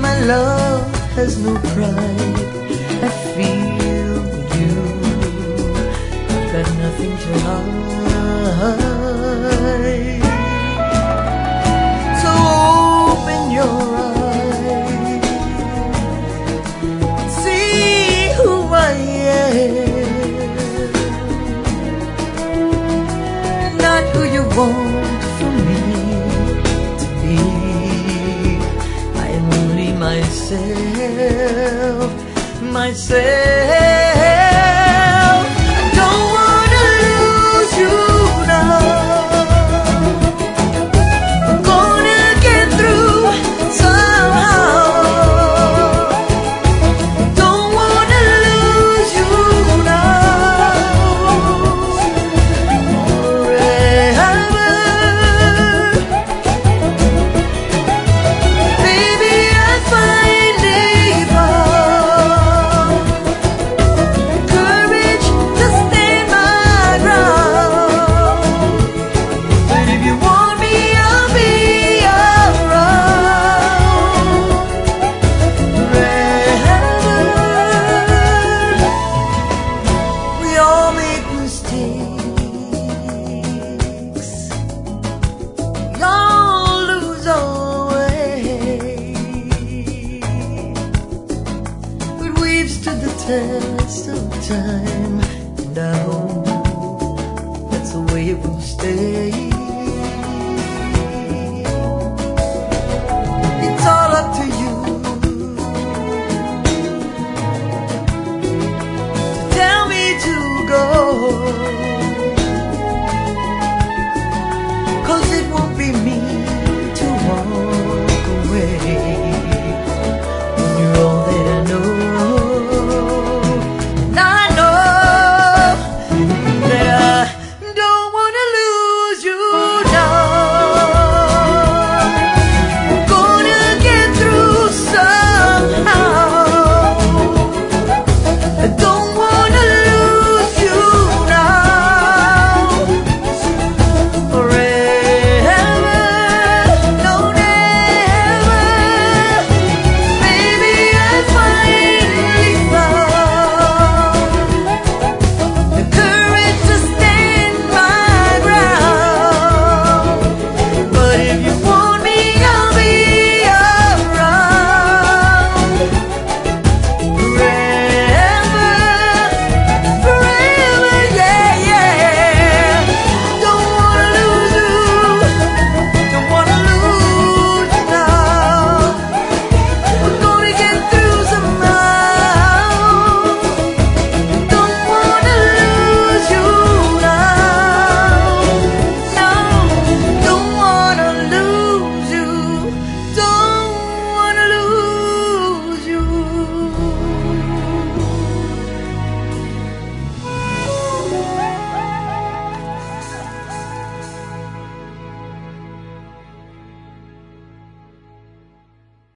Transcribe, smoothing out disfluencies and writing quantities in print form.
my love has no pride. I feel you, I've got nothing to hide. So open your eyes, see who I am, not who you want for me to be. I am only myself, myself. Don't wanna lose you now. I'm gonna get through somehow. Don't wanna lose you now. Forever. Baby, I finally found courage to stand my ground. But if you want me, I'll be around forever. We all make mistakes, we all lose our way, but we've stood the test of time, and I hope that's the way it will stay.